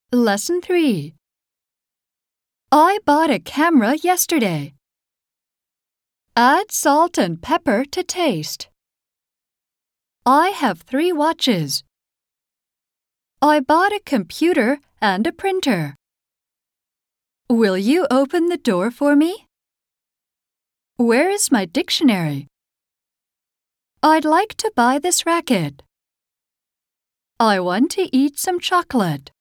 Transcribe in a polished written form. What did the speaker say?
Lesson 3. I bought a camera yesterday. Add salt and pepper to taste. I have 3 watches. I bought a computer and a printer. Will you open the door for me? Where is my dictionary? I'd like to buy this racket. I want to eat some chocolate.